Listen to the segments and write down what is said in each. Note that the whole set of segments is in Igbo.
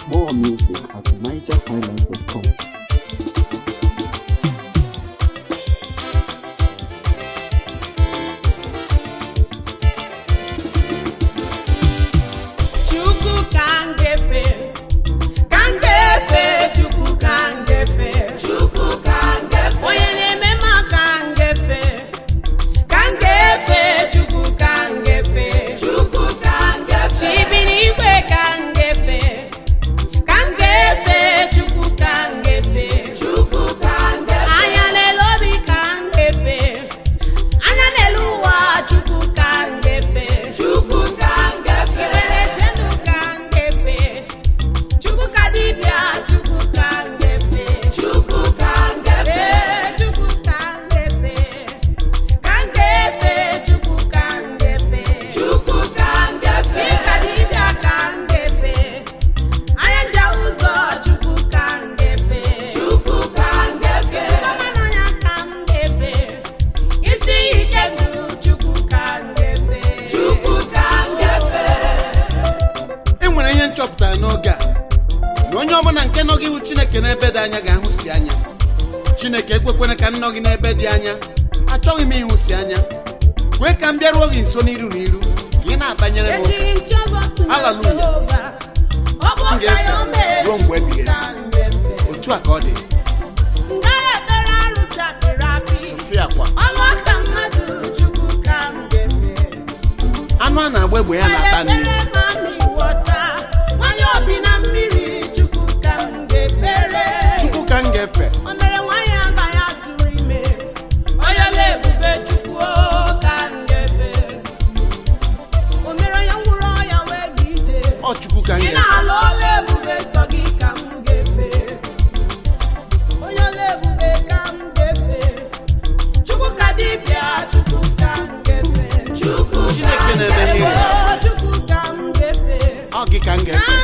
More music at nigerhighlife.com. chọpụtara n'oge a na onye ọbụla nke nọ gị bụ Chineke n'ebe dị anya ga-ahụsi anya. Chineke ekwekwena ka m nọ gị n'ebe dị anya, achọghị m ịhụsi anya. Kwee ka m bịaruo gị nso n'iru n'iru ka ị na-abanyere m ụka. Haleluya. M ga-efe ruo mgbe ebighị ebi. Otu a ka ọ dị. Anụ a na-agba egbe ya na-ata nri. Chukwu ka m ga-efe. Ọ Chukwu ka m ga-efe. Chineke na-eme ihe. Ọ gị ka m ga-efe.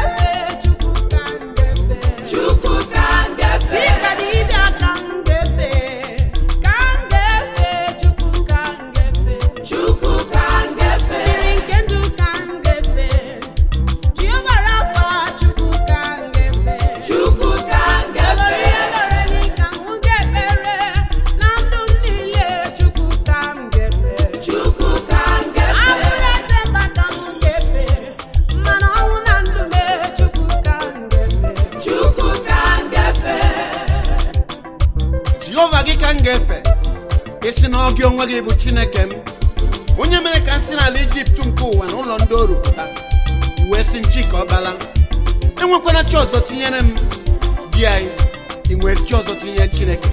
Jehova gị ka m ga-efe. Isi na ọ gị onwe gị bụ Chineke m, onye mere ka m si n'ala Ijipt nke ụwa na ụlọ ndị oru pụta, iwe si nchi ka ọ bala. Enwekwana chi ọzọ tinyere m di anyị, inwe chi ọzọ tinyere Chineke.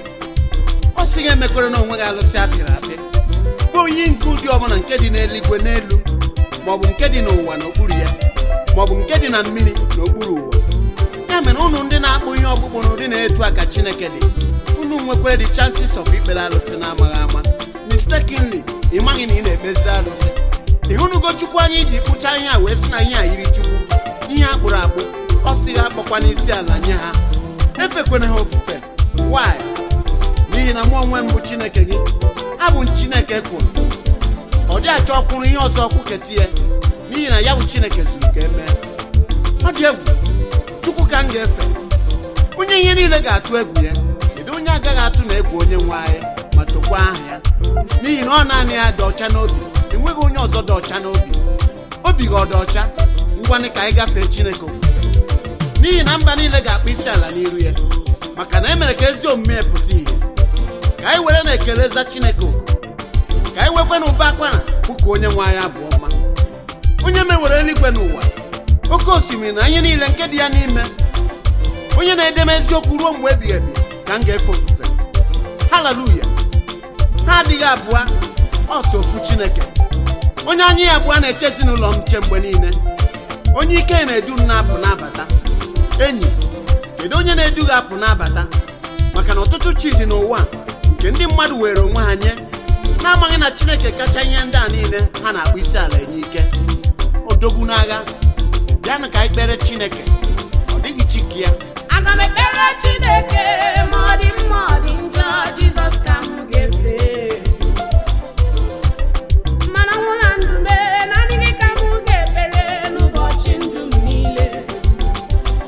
Ọ sị gị emekwere na onwe gị alụsị apịrị apị, bụ onye nke ụdị ọbụla nke dị n'eluigwe n'elu, maọbụ nke dị n'ụwa n'okpuru ya, maọbụ nke dị na mmiri n'okpuru ụwa. Ya mere ụnụ ndị na-akpụ ihe ọkpụkpụ na ụdị na-etu aka Chineke dị, unu nwekwara the chances of ikpere alụsị na-amaghị ama. Mistakenly, ị maghị na ị na-ekpeziri alụsị. Ịhụnugo Chukwu anyị iji kpụcha ihe a wee sị na ihe a yiri Chukwu, ihe akpụrụ akpụ, ọ sị ha akpọkwa n'isi ala nye ha. Efekwana ha ofufe. Why? N'ihi na mụ onwe m bụ Chineke gị, abụ m Chineke kwuru. Ọ dị achọ ọkwụrụ ihe ọzọ ọkwụ ketie, n'ihi na ya bụ Chineke zuru ka emee. Ọ dị egwu. Chukwu ka m ga-efe, onye ihe niile ga-atụ egwu ya. Onye agaghị atụ na egwu onye nwe anyị ma tokwa aha ya, n'ihi na ọ naanị ya dị ọcha n'obi, enweghị onye ọzọ dị ọcha n'obi. Obi gị ọ dị ọcha? Ngwanị ka anyị gafee Chineke ofufe, n'ihi na mba niile ga-akpụ isi ala n'iru ya, maka na e mere ka ezi omume pụta ihe. Ka anyị were na-ekele za Chineke oku, ka anyị wekwe na ụba akwara ụka onye nwe anyị abụọ mma. Onye mewere eluigwe n'ụwa, oke osimiri na ihe niile nke dị ya n'ime, onye na-edeme eziokwu ruo mgbe ebighị ebi ka m ga-efe ofufe. Haleluya. Ha adịghị abụọ, ọsọ ofu Chineke. Onye anyị ya abụọ na-echezi n'ụlọ m nche mgbe niile. Onye ike na-edu m na-apụ n'abata. Enyi, kedu onye na-edu gị apụ n'abata? Maka na ọtụtụ chi dị n'ụwa nke ndị mmadụ were onwe ha nye, na-amaghị na Chineke kacha ihe ndị a niile ha na-akpụ isi ala enye ike. Odogwu n'agha. Bịanụ ka anyị kpere Chineke, ọ dịghị chi ka ya. Aga m ekpere Chineke ma ọ dị mma ọ dị njọ, Jizọs ka m ga-efe. Mana nwụ na ndụ m, naanị gị ka m ga-ekpere n'ụbọchị ndụ m niile.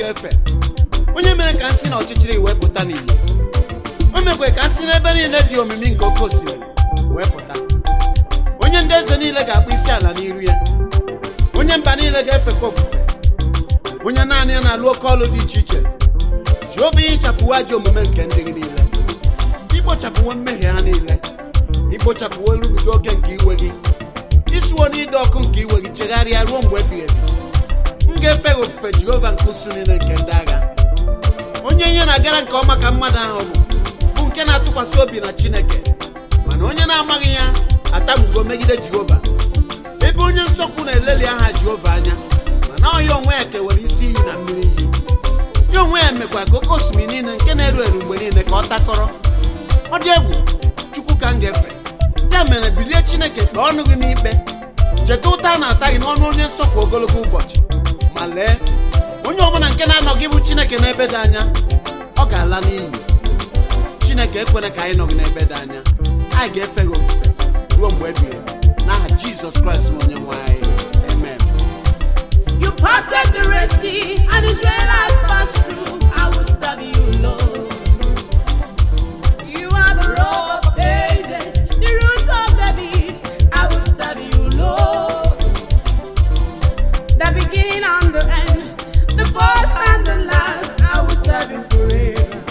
ga-efe, onye mere ka nsị na ọchịchịrị wee pụta n'iyi, o mekwe ka nsị n'ebe niile dị omimi nke oke osimiri wee pụta. Onye ndị eze niile ga-akpụ isi ala n'iru ya, onye mba niile ga-efekwa ofufe, onye naanị ya na-alụ oke ọlụ dị iche iche. Jehova ihichapụwo ajọ omume nke ndị gị niile, ikpochapụwo mmehie ha niile, ikpochapụwo nrụbiga oge nke iwe gị, isuwo n'ide ọkụ nke iwe gị chegharịa ruo mgbe ebighị ebi. M ga-efe gị ofufe Jehova nke usu niile nke ndị agha. Onye ihe na-agara nke ọma ka mmadụ ahụ bụ nke na-atụkwasị obi na Chineke, mana onye na-amaghị ya atamugo megide Jehova. Ebe onye nsọkwu na-eleli aha Jehova anya, mana ọhịa onwe ya kewere isi iyi na mmiri iyi. Ya onwe ya mekwa ka oke osimiri niile nke na-eru eru mgbe niile ka ọ takọrọ. Ọ dị egwu, Chukwu ka m ga-efe. Ya mere bilie Chineke kpee ọnụ gị n'ikpe, cheta ụta na-ata gị n'ọnụ onye nsọkwu ogologo ụbọchị. Ma lee, onye ọbụla nke na-anọghị bụ Chineke n'ebe dị anya, ọ ga-ala n'iyi. Chineke ekwere ka anyị nọgị n'ebe dị anya, anyị ga-efe gị ofufe ruo mgbe ebighị ebi. N'aha Jizọs Kraịst onye nwe anyị, amen. You parted the Red Sea and Israelites passed through. I will serve you, Lord. You are the Rock of Ages, the Root of David. I will serve you, Lord. The beginning and the end, the first and the last. I will serve you forever.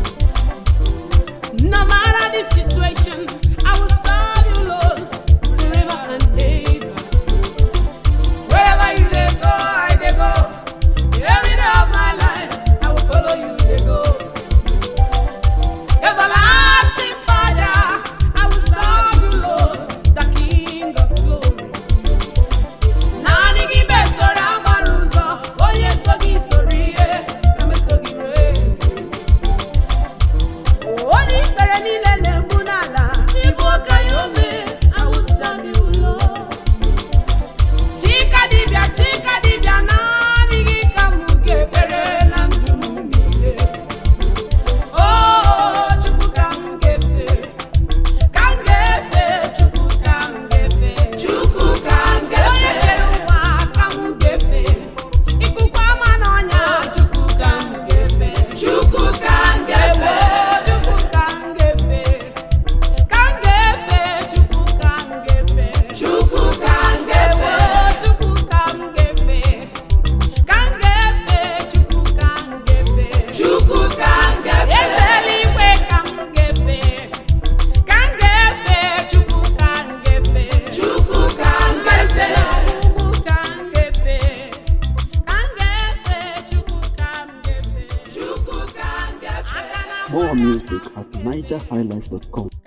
No matter the situation, I will serve you, Lord, forever and ever. Wherever you dey go, I dey go. Every day of my life, I will follow you, dey go. Everlasting Father, I will serve you, Lord, the King of glory. Nani gi besora maruzo, onye sogi sorie, kame sogi re. Odi fere nile lembunala, ibo kayome, I will serve you, Lord. Chika dibia nani gi kamuge pere na ndumu niile. Oh, Chukwu kangefe, Chukwu kangefe. Onye kere ụwa kangefe, ikuku ama n'ọnya Chukwu kangefe. Oh, Chukwu kangefe, Chukwu kangefe. More music at NigerHighlife.com.